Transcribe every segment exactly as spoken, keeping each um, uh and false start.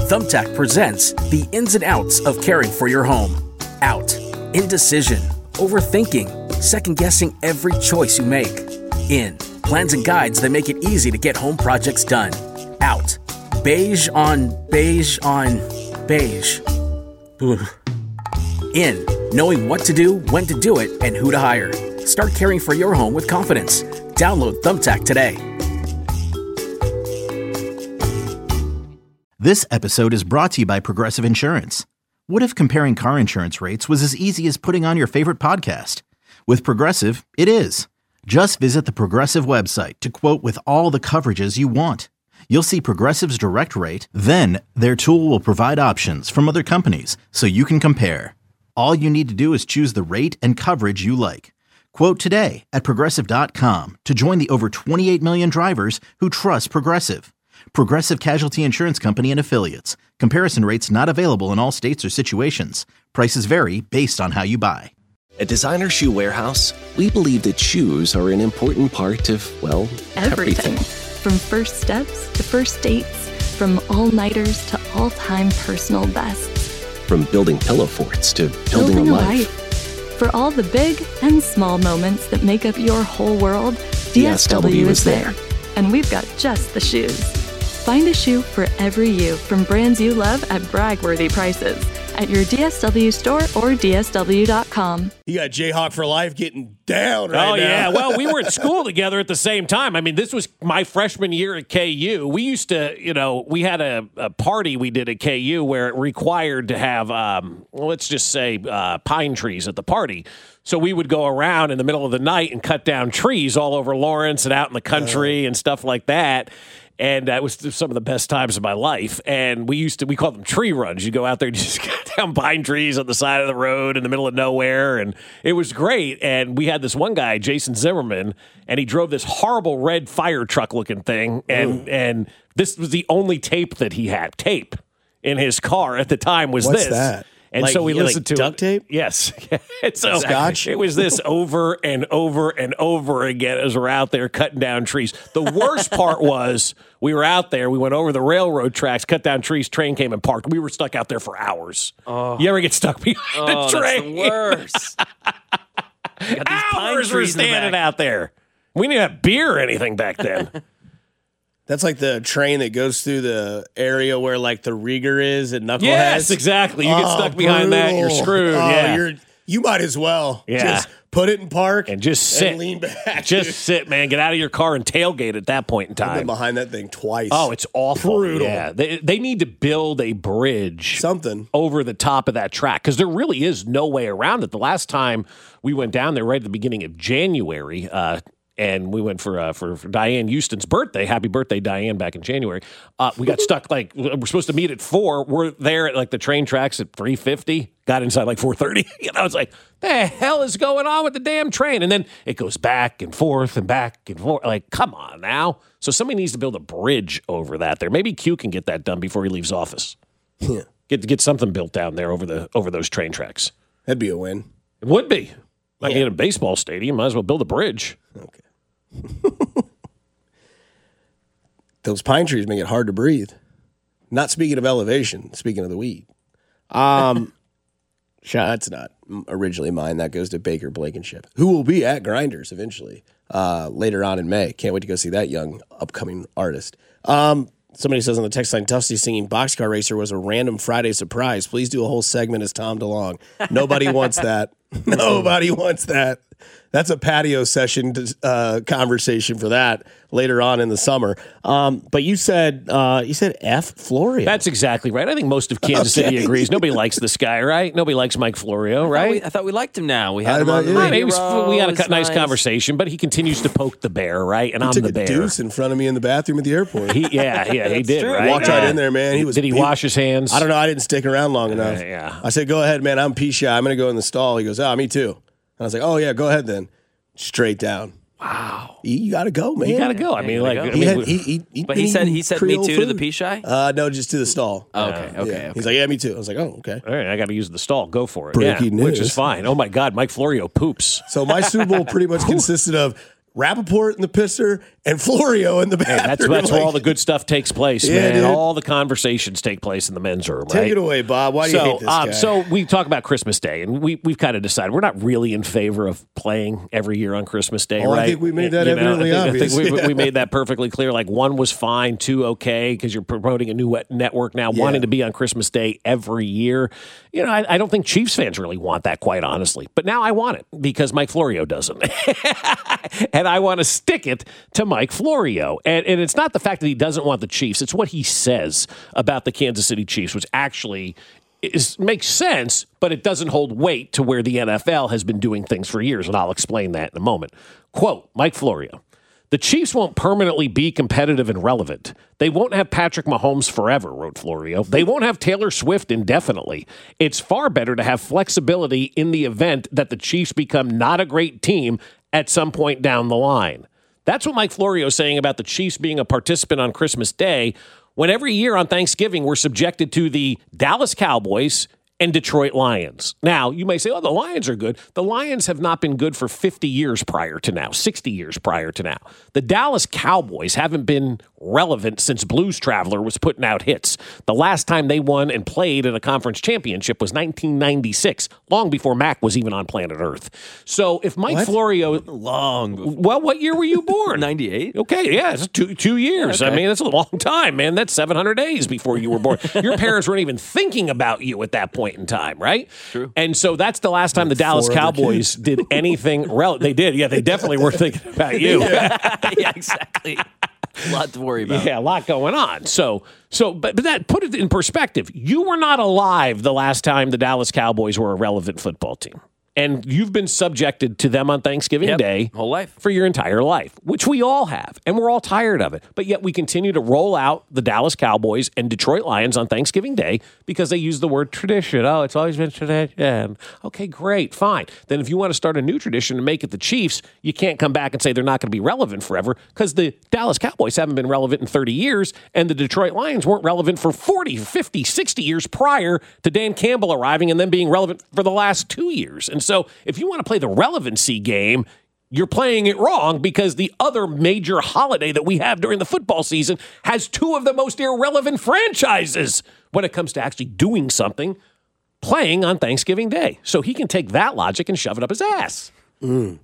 Thumbtack presents the ins and outs of caring for your home. Out. Indecision. Overthinking. Second-guessing every choice you make. In. Plans and guides that make it easy to get home projects done. Out. Beige on beige on beige. Ugh. In. Knowing what to do, when to do it, and who to hire. Start caring for your home with confidence. Download Thumbtack today. This episode is brought to you by Progressive Insurance. What if comparing car insurance rates was as easy as putting on your favorite podcast? With Progressive, it is. Just visit the Progressive website to quote with all the coverages you want. You'll see Progressive's direct rate, then their tool will provide options from other companies so you can compare. All you need to do is choose the rate and coverage you like. Quote today at Progressive dot com to join the over twenty-eight million drivers who trust Progressive. Progressive Casualty Insurance Company and Affiliates. Comparison rates not available in all states or situations. Prices vary based on how you buy. At Designer Shoe Warehouse, we believe that shoes are an important part of, well, everything. everything. From first steps to first dates, from all-nighters to all-time personal bests. From building pillow forts to building, building a a life. life. For all the big and small moments that make up your whole world, D S W is there. And we've got just the shoes. Find a shoe for every you from brands you love at brag-worthy prices at your D S W store or D S W dot com. You got Jayhawk for life getting down right oh, now. yeah. Well, we were at school together at the same time. I mean, this was my freshman year at K U. We used to, you know, we had a, a party we did at K U where it required to have, um, let's just say, uh, pine trees at the party. So we would go around in the middle of the night and cut down trees all over Lawrence and out in the country uh. and stuff like that. And that was some of the best times of my life. And we used to, we called them tree runs. You go out there and just cut down pine trees on the side of the road in the middle of nowhere. And it was great. And we had this one guy, Jason Zimmerman, and he drove this horrible red fire truck looking thing. And, Ooh. and this was the only tape that he had. Tape in his car at the time was What's this. that? And like, so we listened like to duct it. tape? Yes. And so Scotch? It was this over and over and over again as we're out there cutting down trees. The worst part was we were out there. We went over the railroad tracks, cut down trees. Train came and parked. We were stuck out there for hours. Oh. You ever get stuck behind oh, the train? That's the worst. Hours we're standing out there. We didn't have beer or anything back then. That's like the train that goes through the area where like the Rieger is and Knuckleheads. Yes, exactly. You get oh, stuck behind brutal. that, you're screwed. Oh, yeah. you're, you might as well yeah. just put it in park and just sit. And lean back. Just dude. sit, man. Get out of your car and tailgate at that point in time. I've been behind that thing twice. Oh, it's awful. Brutal. Yeah, they, they need to build a bridge Something. over the top of that track because there really is no way around it. The last time we went down there right at the beginning of January, uh, and we went for, uh, for for Diane Houston's birthday. Happy birthday, Diane, back in January. Uh, we got stuck, like, we're supposed to meet at four. We're there at, like, the train tracks at three fifty. Got inside, like, four thirty. You know, it's like, the hell is going on with the damn train? And then it goes back and forth and back and forth. Like, come on now. So somebody needs to build a bridge over that there. Maybe Q can get that done before he leaves office. Yeah. Get, get something built down there over the over those train tracks. That'd be a win. It would be. Like Yeah. in a baseball stadium, might as well build a bridge. Okay. Those pine trees make it hard to breathe. Not speaking of elevation, speaking of the weed. Um, that's not originally mine. That goes to Baker Blankenship, who will be at Grinders eventually uh, later on in May. Can't wait to go see that young upcoming artist. Um, somebody says on the text line, Tufty singing Boxcar Racer was a random Friday surprise. Please do a whole segment as Tom DeLonge. Nobody wants that. Nobody wants that. That's a patio session uh, conversation for that later on in the summer. Um, but you said uh, you said F Florio. That's exactly right. I think most of Kansas Okay. City agrees. Nobody likes this guy, right? Nobody likes Mike Florio, right? I thought we, I thought we liked him now. We had I him on the thought- yeah. I mean, it radio. was- we had a It's co- nice conversation, but he continues to poke the bear, right? And he I'm took the a bear. deuce in front of me in the bathroom at the airport. He, yeah, yeah, he did. true. Right? Walked right in there, man. He was. Did he, wash his hands? I don't know. I didn't stick around long enough. Uh, yeah. I said, "Go ahead, man. I'm pee shy. I'm going to go in the stall." He goes, "Oh, me too." And I was like, "Oh yeah, go ahead then." Straight down. Wow. You got to go, man. You got to go. I mean, gotta like, go. I He mean, had, he, he, he, But he said he said me Creole too to the food. pea shy. Uh, no, just to the stall. Oh, okay, okay, Yeah. okay. He's like, "Yeah, me too." I was like, "Oh, okay." all right, I got to use the stall. Go for it. Breaking yeah, Which news. is fine. Oh, my God. Mike Florio poops. So my Super Bowl pretty much consisted of Rappaport in the pisser, and Florio in the bathroom. Hey, that's that's like, where all the good stuff takes place, Yeah, man. dude. All the conversations take place in the men's room, Take right? it away, Bob. Why do so, you hate this um, guy? so we talk about Christmas Day, and we, we've kind of decided we're not really in favor of playing every year on Christmas Day, Oh, I right? think we made that You know, evidently I think, obvious. I think we, Yeah. we made that perfectly clear. Like, one was fine, two okay, because you're promoting a new wet- network now, Yeah. wanting to be on Christmas Day every year. You know, I, I don't think Chiefs fans really want that, quite honestly. But now I want it because Mike Florio doesn't. And I want to stick it to Mike Florio. And, and it's not the fact that he doesn't want the Chiefs. It's what he says about the Kansas City Chiefs, which actually is, makes sense, but it doesn't hold weight to where the N F L has been doing things for years. And I'll explain that in a moment. Quote, Mike Florio. The Chiefs won't permanently be competitive and relevant. They won't have Patrick Mahomes forever, wrote Florio. They won't have Taylor Swift indefinitely. It's far better to have flexibility in the event that the Chiefs become not a great team at some point down the line. That's what Mike Florio is saying about the Chiefs being a participant on Christmas Day, when every year on Thanksgiving we're subjected to the Dallas Cowboys and Detroit Lions. Now, you may say, oh, the Lions are good. The Lions have not been good for fifty years prior to now, sixty years prior to now. The Dallas Cowboys haven't been relevant since Blues Traveler was putting out hits. The last time they won and played in a conference championship was nineteen ninety-six, long before Mac was even on planet Earth. So if Mike What? Florio... Long. Well, what year were you born? ninety-eight? Okay, yeah, it's two two years. Okay. I mean, that's a long time, man. That's seven hundred days before you were born. Your parents weren't even thinking about you at that point in time, right? True. And so that's the last time the Dallas four other Cowboys did anything relevant. They did, yeah, they definitely were thinking about you. Yeah, exactly. A lot to worry about. Yeah, a lot going on. So, so, but, but that put it in perspective. You were not alive the last time the Dallas Cowboys were a relevant football team. And you've been subjected to them on Thanksgiving Yep, Day whole life. for your entire life, which we all have. And we're all tired of it. But yet we continue to roll out the Dallas Cowboys and Detroit Lions on Thanksgiving Day because they use the word tradition. Oh, it's always been tradition. Okay, great, fine. Then if you want to start a new tradition and make it the Chiefs, you can't come back and say they're not going to be relevant forever because the Dallas Cowboys haven't been relevant in thirty years and the Detroit Lions weren't relevant for forty, fifty, sixty years prior to Dan Campbell arriving and then being relevant for the last two years. And so if you want to play the relevancy game, you're playing it wrong because the other major holiday that we have during the football season has two of the most irrelevant franchises when it comes to actually doing something, playing on Thanksgiving Day. So he can take that logic and shove it up his ass. I,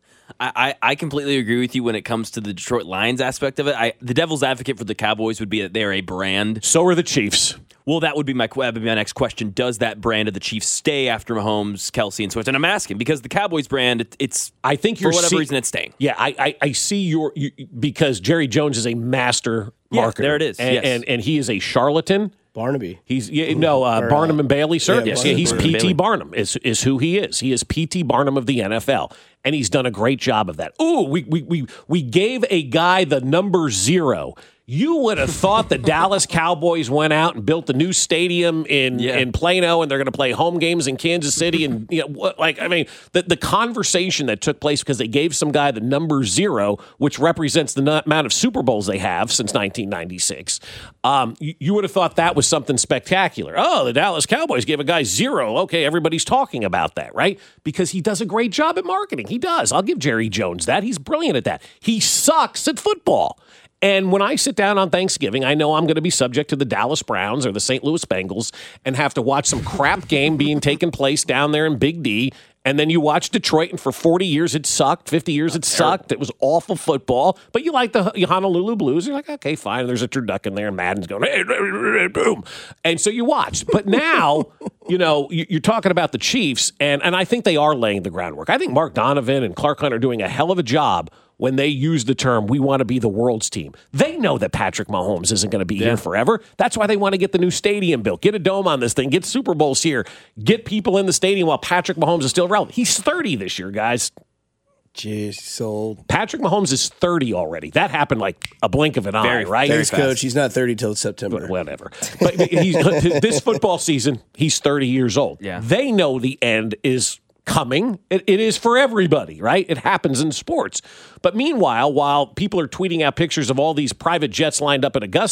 I, I completely agree with you when it comes to the Detroit Lions aspect of it. I, the devil's advocate for the Cowboys would be that they're a brand. So are the Chiefs. Well, that would be my, that would be my next question. Does that brand of the Chiefs stay after Mahomes, Kelsey, and Swift? And I'm asking because the Cowboys brand, it, it's I think you're for whatever see- reason it's staying. Yeah, I, I, I see your you, because Jerry Jones is a master Yeah, marketer. there it is, and, yes. and and he is a charlatan. Barnaby. He's yeah, no uh, Or, uh, Barnum and Bailey, sir. yeah, yes, Barnum yeah, he's and P T Bailey. Barnum is is who he is. He is P T Barnum of the N F L, and he's done a great job of that. Ooh, we we we we gave a guy the number zero. You would have thought the Dallas Cowboys went out and built a new stadium in, Yeah. in Plano, and they're going to play home games in Kansas City. And you know, what, like I mean, the the conversation that took place because they gave some guy the number zero, which represents the n- amount of Super Bowls they have since nineteen ninety-six. Um, you, you would have thought that was something spectacular. Oh, the Dallas Cowboys gave a guy zero. Okay, everybody's talking about that, right? Because he does a great job at marketing. He does. I'll give Jerry Jones that. He's brilliant at that. He sucks at football. And when I sit down on Thanksgiving, I know I'm going to be subject to the Dallas Browns or the Saint Louis Bengals and have to watch some crap game being taken place down there in Big D. And then you watch Detroit, and for forty years it sucked. fifty years it sucked. It was awful football. But you like the Honolulu Blues. You're like, okay, fine. There's a turducken in there, and Madden's going, hey, boom. And so you watch. But now, you know, you're talking about the Chiefs, and, and I think they are laying the groundwork. I think Mark Donovan and Clark Hunt are doing a hell of a job when they use the term, we want to be the world's team. They know that Patrick Mahomes isn't going to be Yeah. here forever. That's why they want to get the new stadium built, get a dome on this thing, get Super Bowls here, get people in the stadium while Patrick Mahomes is still relevant. He's thirty this year, guys. Jeez, he's so old. Patrick Mahomes is thirty already. That happened like a blink of an Very- eye, right? Thanks, fast. Coach. He's not thirty till September. Whatever. But he's, this football season, he's thirty years old. Yeah. They know the end is coming. It, it is for everybody, right? It happens in sports. But meanwhile, while people are tweeting out pictures of all these private jets lined up at Augusta,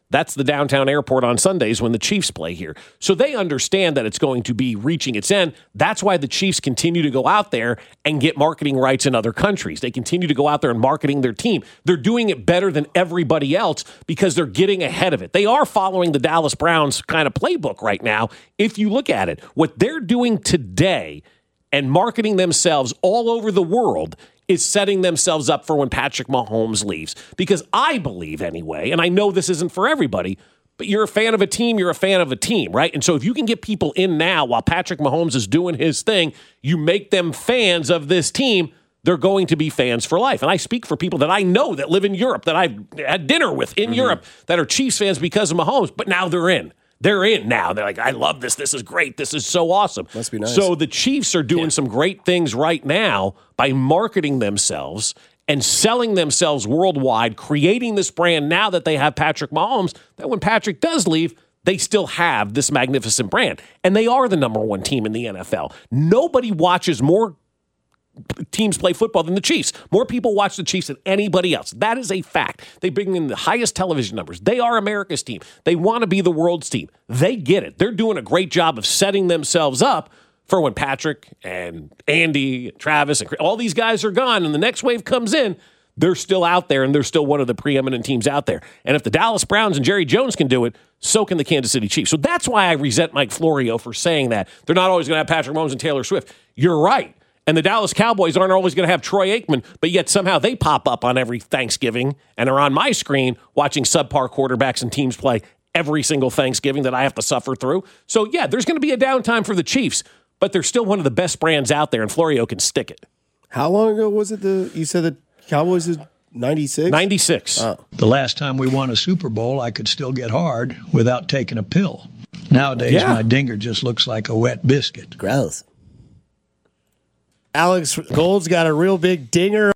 That's the downtown airport on Sundays when the Chiefs play here. So they understand that it's going to be reaching its end. That's why the Chiefs continue to go out there and get marketing rights in other countries. They continue to go out there and marketing their team. They're doing it better than everybody else because they're getting ahead of it. They are following the Dallas Browns kind of playbook right now. If you look at it, what they're doing today and marketing themselves all over the world is setting themselves up for when Patrick Mahomes leaves. Because I believe anyway, and I know this isn't for everybody, but you're a fan of a team, you're a fan of a team, right? And so if you can get people in now while Patrick Mahomes is doing his thing, you make them fans of this team, they're going to be fans for life. And I speak for people that I know that live in Europe, that I've had dinner with in mm-hmm. Europe, that are Chiefs fans because of Mahomes, but now they're in. They're in now. They're like, I love this. This is great. This is so awesome. Must be nice. So the Chiefs are doing yeah. some great things right now by marketing themselves and selling themselves worldwide, creating this brand now that they have Patrick Mahomes, that when Patrick does leave, they still have this magnificent brand. And they are the number one team in the N F L. Nobody watches more teams play football than the Chiefs. More people watch the Chiefs than anybody else. That is a fact. They bring in the highest television numbers. They are America's team. They want to be the world's team. They get it. They're doing a great job of setting themselves up for when Patrick and Andy, and Travis, and all these guys are gone and the next wave comes in, they're still out there and they're still one of the preeminent teams out there. And if the Dallas Browns and Jerry Jones can do it, so can the Kansas City Chiefs. So that's why I resent Mike Florio for saying that. They're not always going to have Patrick Mahomes and Taylor Swift. You're right. And the Dallas Cowboys aren't always going to have Troy Aikman, but yet somehow they pop up on every Thanksgiving and are on my screen watching subpar quarterbacks and teams play every single Thanksgiving that I have to suffer through. So, yeah, there's going to be a downtime for the Chiefs, but they're still one of the best brands out there, and Florio can stick it. How long ago was it the you said the Cowboys is ninety-six? ninety-six. Oh. The last time we won a Super Bowl, I could still get hard without taking a pill. Nowadays, yeah. my dinger just looks like a wet biscuit. Gross. Alex Gold's got a real big dinger.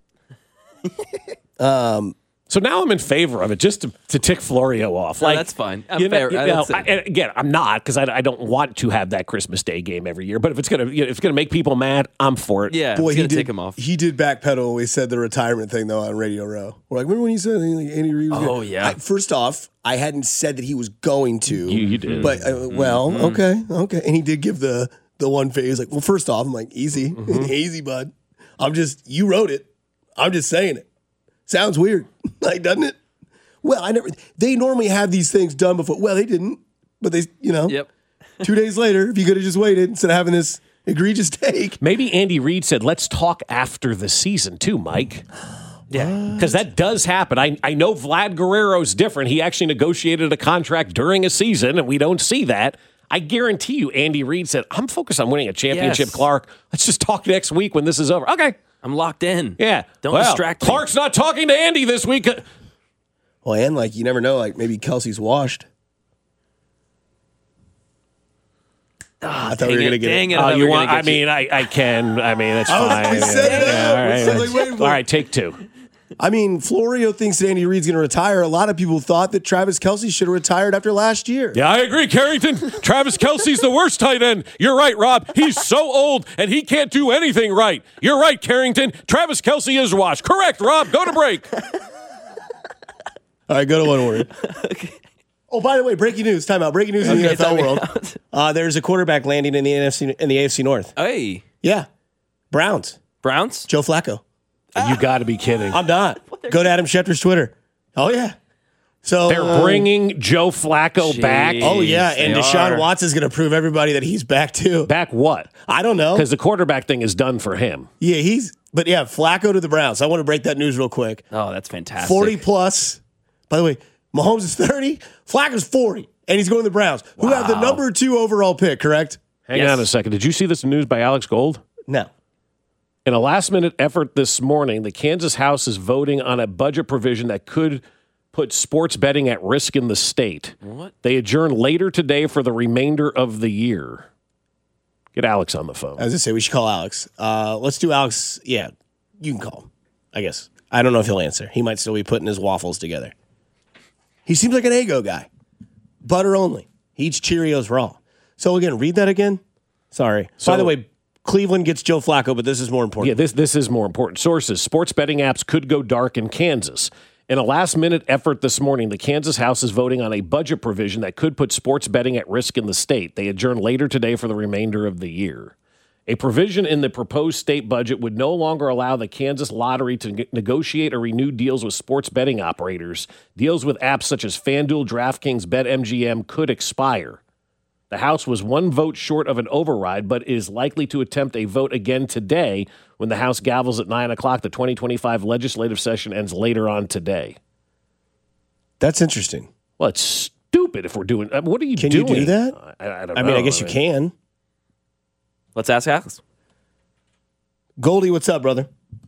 um, so now I'm in favor of it, just to, to tick Florio off. No, like that's fine. I'm you know, fair. You know, I, and again, I'm not because I, I don't want to have that Christmas Day game every year. But if it's gonna you know, if it's gonna make people mad, I'm for it. Yeah, boy, it's he gonna did take him off. He did backpedal when he said the retirement thing though on Radio Row. We're like, remember when he said like, Andy Reid? Was oh gonna, yeah. I, first off, I hadn't said that he was going to. You, you did, but uh, well, mm-hmm. okay, okay, and he did give the the one phase. He's like, well, first off, I'm like, easy, mm-hmm. easy, bud. I'm just, you wrote it. I'm just saying it. Sounds weird. Like, doesn't it? Well, I never, they normally have these things done before. Well, they didn't, but they, you know, yep. two days later, if you could have just waited instead of having this egregious take. Maybe Andy Reid said, let's talk after the season too, Mike. Yeah, because that does happen. I, I know Vlad Guerrero's different. He actually negotiated a contract during a season, and we don't see that. I guarantee you, Andy Reid said, I'm focused on winning a championship, yes. Clark. Let's just talk next week when this is over. Okay. I'm locked in. Yeah. Don't well, distract me. Clark's not talking to Andy this week. Well, and like, you never know, like maybe Kelsey's washed. Oh, I thought we were going to get dang it. it. Oh, I, you want, I I mean, I, I can. I mean, that's I was, fine. we said it yeah, out. all, right. Like, wait, all right, take two. I mean, Florio thinks that Andy Reid's going to retire. A lot of people thought that Travis Kelce should have retired after last year. Yeah, I agree, Carrington. Travis Kelce's the worst tight end. You're right, Rob. He's so old, and he can't do anything right. You're right, Carrington. Travis Kelce is washed. Correct, Rob. Go to break. All right, go to one word. Okay. Oh, by the way, breaking news. Time out. Breaking news in the okay, N F L world. Uh, there's a quarterback landing in the N F C in the A F C North. Hey. Yeah. Browns. Browns? Joe Flacco. You got to be kidding. I'm not. Go to Adam Schefter's Twitter. Oh, yeah. So they're um, bringing Joe Flacco geez, back. Oh, yeah. And Deshaun are. Watson is going to prove everybody that he's back, too. Back what? I don't know. Because the quarterback thing is done for him. Yeah, he's, but yeah, Flacco to the Browns. I want to break that news real quick. Oh, that's fantastic. forty plus. By the way, Mahomes is thirty. Flacco's forty. And he's going to the Browns, who wow. have the number two overall pick, correct? Hang yes. on a second. Did you see this news by Alex Gold? No. In a last-minute effort this morning, the Kansas House is voting on a budget provision that could put sports betting at risk in the state. What? They adjourn later today for the remainder of the year. Get Alex on the phone. I was going to say, we should call Alex. Uh, let's do Alex. Yeah, you can call him, I guess. I don't know if he'll answer. He might still be putting his waffles together. He seems like an Eggo guy. Butter only. He eats Cheerios raw. So, again, read that again. Sorry. So, by the way, Cleveland gets Joe Flacco, but this is more important. Yeah, this this is more important. Sources: sports betting apps could go dark in Kansas. In a last-minute effort this morning, the Kansas House is voting on a budget provision that could put sports betting at risk in the state. They adjourn later today for the remainder of the year. A provision in the proposed state budget would no longer allow the Kansas Lottery to ne- negotiate or renew deals with sports betting operators. Deals with apps such as FanDuel, DraftKings, BetMGM could expire. The House was one vote short of an override, but is likely to attempt a vote again today when the House gavels at nine o'clock. The twenty twenty-five legislative session ends later on today. That's interesting. Well, it's stupid if we're doing – what are you can doing? Can you do that? I, I don't I know. mean, I guess I you mean, can. Let's ask Alex. Goldie, what's up, brother?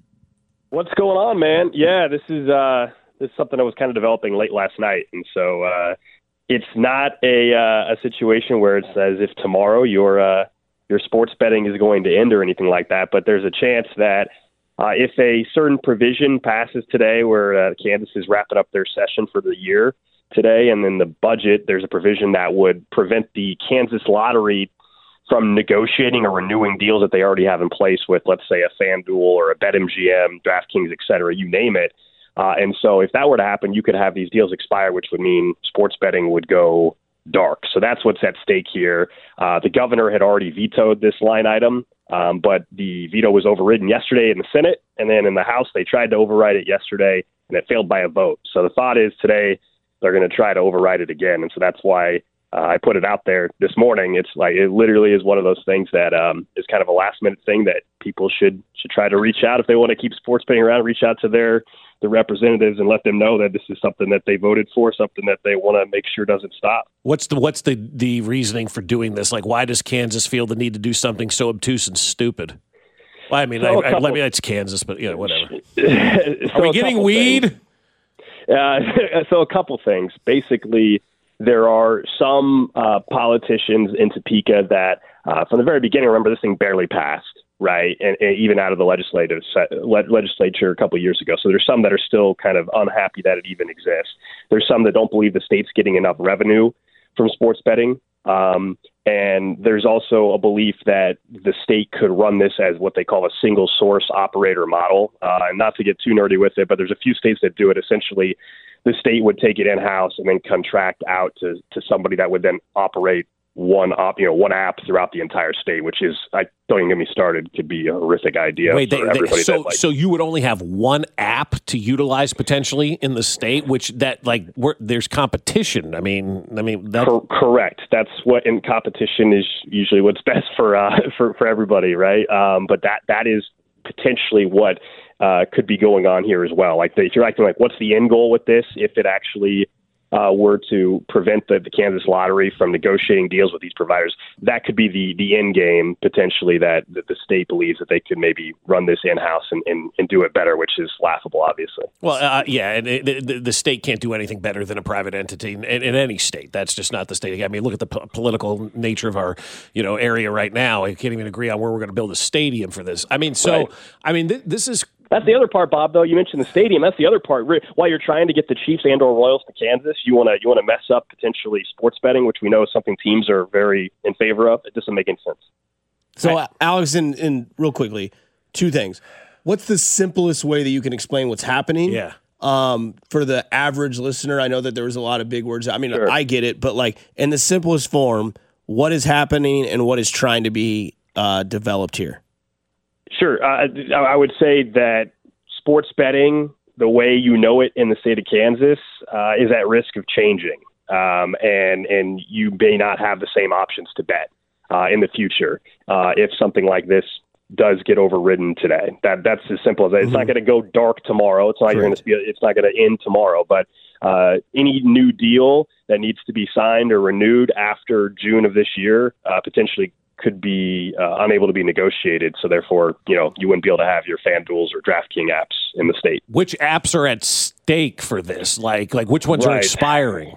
What's going on, man? Yeah, this is uh, this is something I was kind of developing late last night, and so uh, it's not a uh, a situation where it's as if tomorrow your uh, your sports betting is going to end or anything like that. But there's a chance that uh, if a certain provision passes today, where uh, Kansas is wrapping up their session for the year today, and then the budget, there's a provision that would prevent the Kansas Lottery from negotiating or renewing deals that they already have in place with, let's say, a FanDuel or a BetMGM, DraftKings, et cetera, you name it. Uh, and so if that were to happen, you could have these deals expire, which would mean sports betting would go dark. So that's what's at stake here. Uh, the governor had already vetoed this line item, um, but the veto was overridden yesterday in the Senate. And then in the House, they tried to override it yesterday, and it failed by a vote. So the thought is today they're going to try to override it again. And so that's why Uh, I put it out there this morning. It's like it literally is one of those things that um, is kind of a last minute thing that people should should try to reach out if they want to keep sports betting around. Reach out to their the representatives and let them know that this is something that they voted for, something that they want to make sure doesn't stop. What's the what's the the reasoning for doing this? Like, why does Kansas feel the need to do something so obtuse and stupid? Well, I mean, so I, I, I mean, it's Kansas, but you know, whatever. so Are we getting weed? Uh, so a couple things. Basically, there are some uh, politicians in Topeka that, uh, from the very beginning, remember this thing barely passed, right? And, and even out of the legislative le- legislature a couple of years ago. So there's some that are still kind of unhappy that it even exists. There's some that don't believe the state's getting enough revenue from sports betting. Um, and there's also a belief that the state could run this as what they call a single source operator model. Uh, and not to get too nerdy with it, but there's a few states that do it. Essentially, the state would take it in-house and then contract out to, to somebody that would then operate one op, you know, one app throughout the entire state, which is, I don't even get me started, could be a horrific idea. Wait, for they, everybody they, so that, like, so you would only have one app to utilize potentially in the state, which that like we're, there's competition. I mean, I mean that cor- correct. That's what in competition is usually what's best for uh, for for everybody, right? Um, but that that is potentially what uh, could be going on here as well. Like, if you're acting like, what's the end goal with this? If it actually Uh, were to prevent the, the Kansas Lottery from negotiating deals with these providers, that could be the the end game potentially that, that the state believes that they could maybe run this in-house and, and, and do it better, which is laughable, obviously. Well, uh, yeah, and it, the, the state can't do anything better than a private entity in, in any state. That's just not the state. I mean, look at the po- political nature of our you know area right now. I can't even agree on where we're going to build a stadium for this. I mean, so, right. I mean, th- this is... That's the other part, Bob, though. You mentioned the stadium. That's the other part. While you're trying to get the Chiefs and or Royals to Kansas, you want to you want to mess up potentially sports betting, which we know is something teams are very in favor of. It doesn't make any sense. So, uh, Alex, and, and real quickly, two things. What's the simplest way that you can explain what's happening? Yeah. Um, for the average listener, I know that there was a lot of big words. I mean, Sure. I get it, but like in the simplest form, what is happening and what is trying to be uh, developed here? Sure. Uh, I would say that sports betting, the way you know it in the state of Kansas, uh, is at risk of changing. Um, and, and you may not have the same options to bet uh, in the future uh, if something like this does get overridden today. That That's as simple as that. It's mm-hmm. not going to go dark tomorrow. It's not going to be. It's not going to end tomorrow. But uh, any new deal that needs to be signed or renewed after June of this year uh, potentially could be uh, unable to be negotiated. So therefore, you know, you wouldn't be able to have your FanDuels or DraftKings apps in the state. Which apps are at stake for this? Like, like which ones right. are expiring?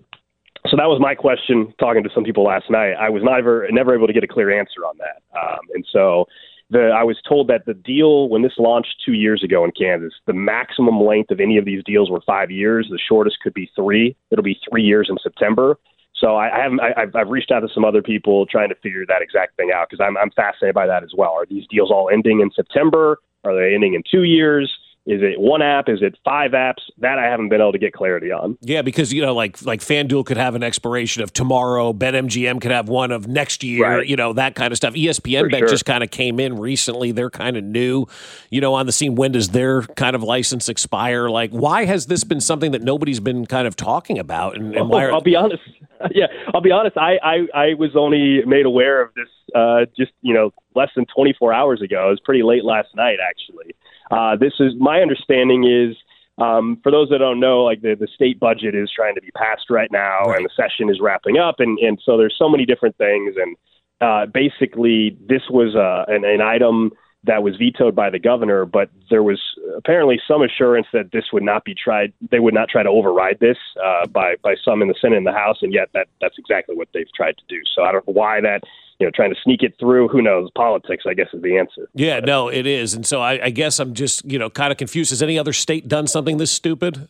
So that was my question talking to some people last night. I was never, never able to get a clear answer on that. Um, and so the, I was told that the deal, when this launched two years ago in Kansas, the maximum length of any of these deals were five years. The shortest could be three. It'll be three years in September. So I, I haven't. I, I've, I've reached out to some other people trying to figure that exact thing out because I'm, I'm fascinated by that as well. Are these deals all ending in September? Are they ending in two years? Is it one app? Is it five apps? That I haven't been able to get clarity on. Yeah, because, you know, like like FanDuel could have an expiration of tomorrow. BetMGM could have one of next year, Right. you know, that kind of stuff. E S P N For Bet sure. just kind of came in recently. They're kind of new, you know, on the scene. When does their kind of license expire? Like, why has this been something that nobody's been kind of talking about? And, and why are, I'll be honest. Yeah, I'll be honest. I, I, I was only made aware of this uh, just, you know, less than twenty-four hours ago. It was pretty late last night, actually. Uh, this is my understanding is, um, for those that don't know, like the, the state budget is trying to be passed right now, right. and the session is wrapping up. And, and so there's so many different things. And uh, basically, this was uh, an, an item that was vetoed by the governor, but there was apparently some assurance that this would not be tried. They would not try to override this uh, by by some in the Senate and the House, and yet that that's exactly what they've tried to do. So I don't know why that, you know, trying to sneak it through. Who knows? Politics, I guess, is the answer. Yeah, no, it is. And so I, I guess I'm just, you know, kind of confused. Has any other state done something this stupid?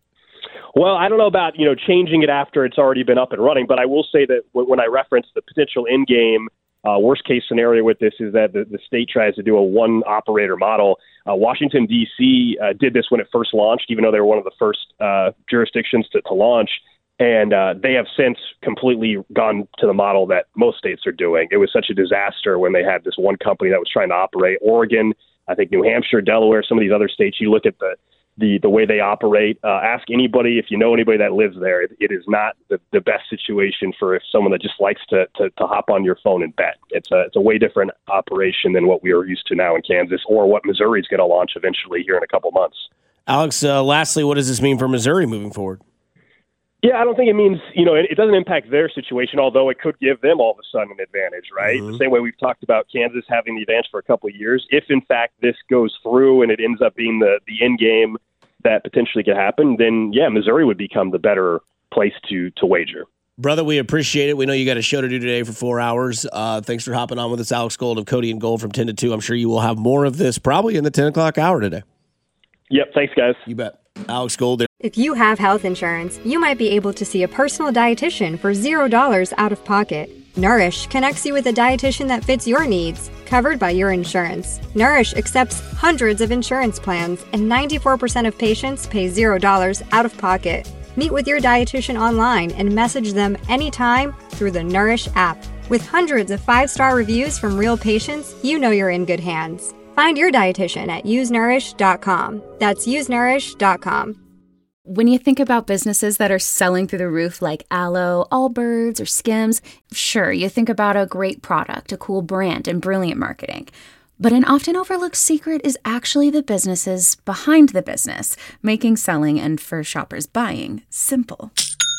Well, I don't know about, you know, changing it after it's already been up and running, but I will say that when I reference the potential in-game Uh, worst case scenario with this is that the, the state tries to do a one operator model. Uh, Washington, D C uh, did this when it first launched, even though they were one of the first uh, jurisdictions to, to launch. And uh, they have since completely gone to the model that most states are doing. It was such a disaster when they had this one company that was trying to operate. Oregon, I think New Hampshire, Delaware, some of these other states, you look at the the, the way they operate. Uh, ask anybody, if you know anybody that lives there, it, it is not the, the best situation for if someone that just likes to, to, to hop on your phone and bet. It's a, it's a way different operation than what we are used to now in Kansas, or what Missouri is going to launch eventually here in a couple months. Alex, uh, lastly, what does this mean for Missouri moving forward? Yeah, I don't think it means, you know, it, it doesn't impact their situation, although it could give them all of a sudden an advantage, right? Mm-hmm. The same way we've talked about Kansas having the advantage for a couple of years. If, in fact, this goes through and it ends up being the, the end game that potentially could happen, then, yeah, Missouri would become the better place to to wager. Brother, we appreciate it. We know you got a show to do today for four hours. Uh, thanks for hopping on with us, Alex Gold of Cody and Gold from ten to two. I'm sure you will have more of this probably in the ten o'clock hour today. Yep, thanks, guys. You bet. Alex Gold there. If you have health insurance, you might be able to see a personal dietitian for zero dollars out of pocket. Nourish connects you with a dietitian that fits your needs, covered by your insurance. Nourish accepts hundreds of insurance plans, and ninety-four percent of patients pay zero dollars out of pocket. Meet with your dietitian online and message them anytime through the Nourish app. With hundreds of five-star reviews from real patients, you know you're in good hands. Find your dietitian at use nourish dot com. That's use nourish dot com. When you think about businesses that are selling through the roof like Aloe, Allbirds, or Skims, sure, you think about a great product, a cool brand, and brilliant marketing. But an often overlooked secret is actually the businesses behind the business, making selling and, for shoppers, buying simple.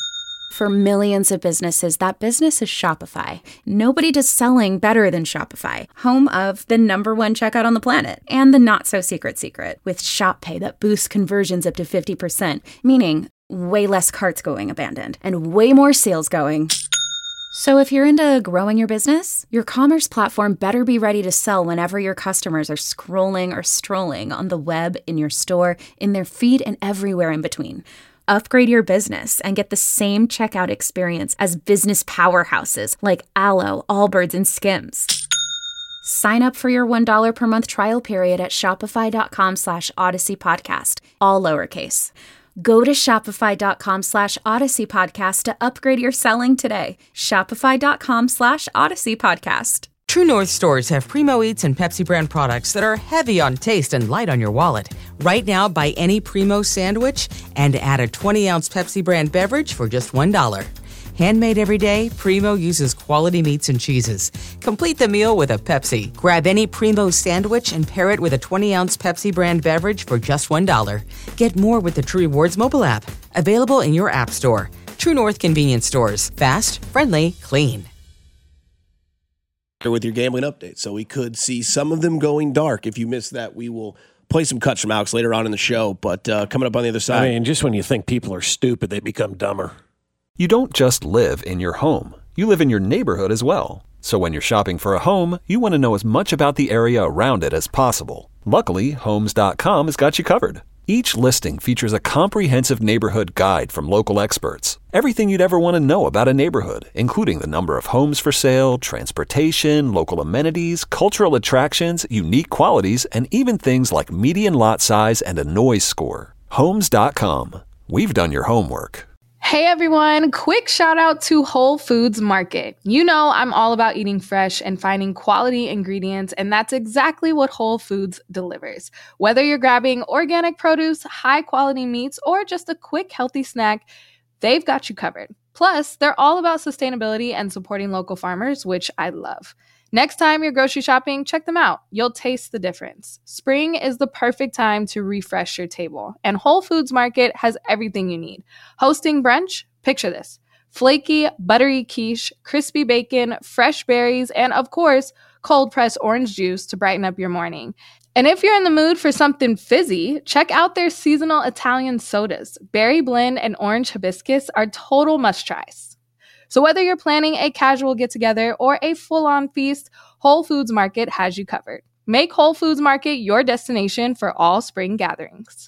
For millions of businesses, that business is Shopify. Nobody does selling better than Shopify, home of the number one checkout on the planet, and the not-so-secret secret, with Shop Pay that boosts conversions up to fifty percent, meaning way less carts going abandoned, and way more sales going. So if you're into growing your business, your commerce platform better be ready to sell whenever your customers are scrolling or strolling on the web, in your store, in their feed, and everywhere in between. Upgrade your business and get the same checkout experience as business powerhouses like Aloe, Allbirds, and Skims. Sign up for your one dollar per month trial period at shopify.com slash Odyssey Podcast, all lowercase. Go to shopify.com slash Odyssey Podcast to upgrade your selling today. Shopify.com slash Odyssey Podcast. True North stores have Primo Eats and Pepsi brand products that are heavy on taste and light on your wallet. Right now, buy any Primo sandwich and add a twenty ounce Pepsi brand beverage for just one dollar. Handmade every day, Primo uses quality meats and cheeses. Complete the meal with a Pepsi. Grab any Primo sandwich and pair it with a twenty ounce Pepsi brand beverage for just one dollar. Get more with the True Rewards mobile app. Available in your app store. True North convenience stores. Fast, friendly, clean. With your gambling update. So we could see some of them going dark. If you missed that, we will play some cuts from Alex later on in the show. But uh, coming up on the other side. I mean, just when you think people are stupid, they become dumber. You don't just live in your home. You live in your neighborhood as well. So when you're shopping for a home, you want to know as much about the area around it as possible. Luckily, Homes dot com has got you covered. Each listing features a comprehensive neighborhood guide from local experts. Everything you'd ever want to know about a neighborhood, including the number of homes for sale, transportation, local amenities, cultural attractions, unique qualities, and even things like median lot size and a noise score. Homes dot com. We've done your homework. Hey everyone, quick shout out to Whole Foods Market. You know I'm all about eating fresh and finding quality ingredients, and that's exactly what Whole Foods delivers. Whether you're grabbing organic produce, high quality meats, or just a quick healthy snack, they've got you covered. Plus, they're all about sustainability and supporting local farmers, which I love. Next time you're grocery shopping, check them out. You'll taste the difference. Spring is the perfect time to refresh your table, and Whole Foods Market has everything you need. Hosting brunch? Picture this. Flaky, buttery quiche, crispy bacon, fresh berries, and of course, cold-pressed orange juice to brighten up your morning. And if you're in the mood for something fizzy, check out their seasonal Italian sodas. Berry blend and orange hibiscus are total must-tries. So whether you're planning a casual get-together or a full-on feast, Whole Foods Market has you covered. Make Whole Foods Market your destination for all spring gatherings.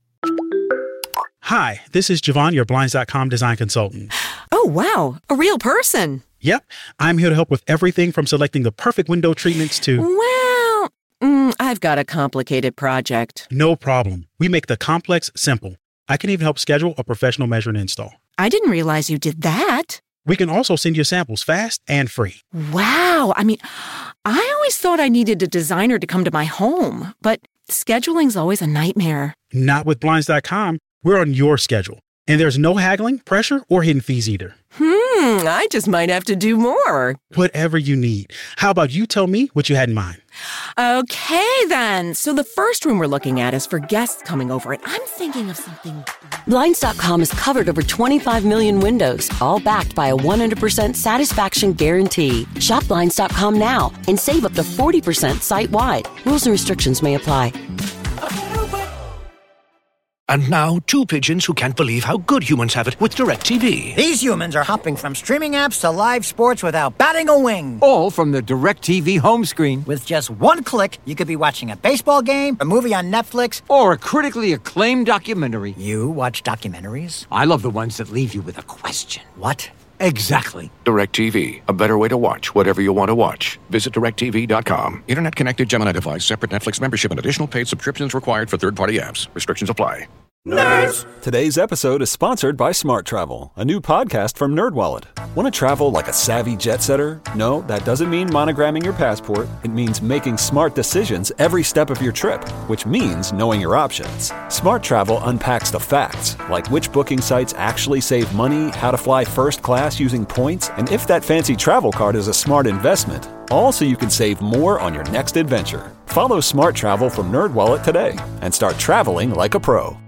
Hi, this is Javon, your Blinds dot com design consultant. Oh, wow. A real person. Yep. I'm here to help with everything from selecting the perfect window treatments to... Well, mm, I've got a complicated project. No problem. We make the complex simple. I can even help schedule a professional measure and install. I didn't realize you did that. We can also send you samples fast and free. Wow. I mean, I always thought I needed a designer to come to my home, but scheduling's always a nightmare. Not with Blinds dot com. We're on your schedule. And there's no haggling, pressure, or hidden fees either. Hmm, I just might have to do more. Whatever you need. How about you tell me what you had in mind? Okay, then. So the first room we're looking at is for guests coming over, and I'm thinking of something... Blinds dot com has covered over twenty-five million windows, all backed by a one hundred percent satisfaction guarantee. Shop Blinds dot com now and save up to forty percent site-wide. Rules and restrictions may apply. And now, two pigeons who can't believe how good humans have it with DirecTV. These humans are hopping from streaming apps to live sports without batting a wing. All from the DirecTV home screen. With just one click, you could be watching a baseball game, a movie on Netflix, or a critically acclaimed documentary. You watch documentaries? I love the ones that leave you with a question. What? Exactly. DirecTV, a better way to watch whatever you want to watch. Visit direct T V dot com. Internet connected Gemini device, separate Netflix membership, and additional paid subscriptions required for third-party apps. Restrictions apply. Nerds! Today's episode is sponsored by Smart Travel, a new podcast from NerdWallet. Want to travel like a savvy jet setter? No, that doesn't mean monogramming your passport. It means making smart decisions every step of your trip, which means knowing your options. Smart Travel unpacks the facts, like which booking sites actually save money, how to fly first class using points, and if that fancy travel card is a smart investment. All so you can save more on your next adventure. Follow Smart Travel from NerdWallet today and start traveling like a pro.